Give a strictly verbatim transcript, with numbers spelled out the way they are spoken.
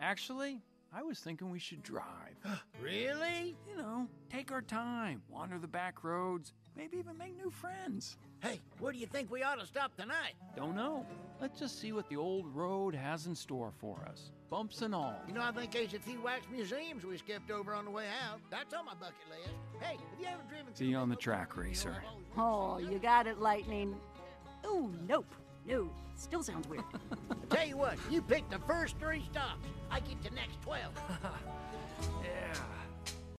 Actually, I was thinking we should drive. Really? You know, take our time, wander the back roads, maybe even make new friends. Hey, where do you think we ought to stop tonight? Don't know. Let's just see what the old road has in store for us. Bumps and all. You know, I think there's a few wax museums we skipped over on the way out. That's on my bucket list. Hey, have you ever driven... See you on the track, racer. Oh, you got it, Lightning. Ooh, nope. No, still sounds weird. I tell you what, you pick the first three stops. I get the next twelve. Yeah.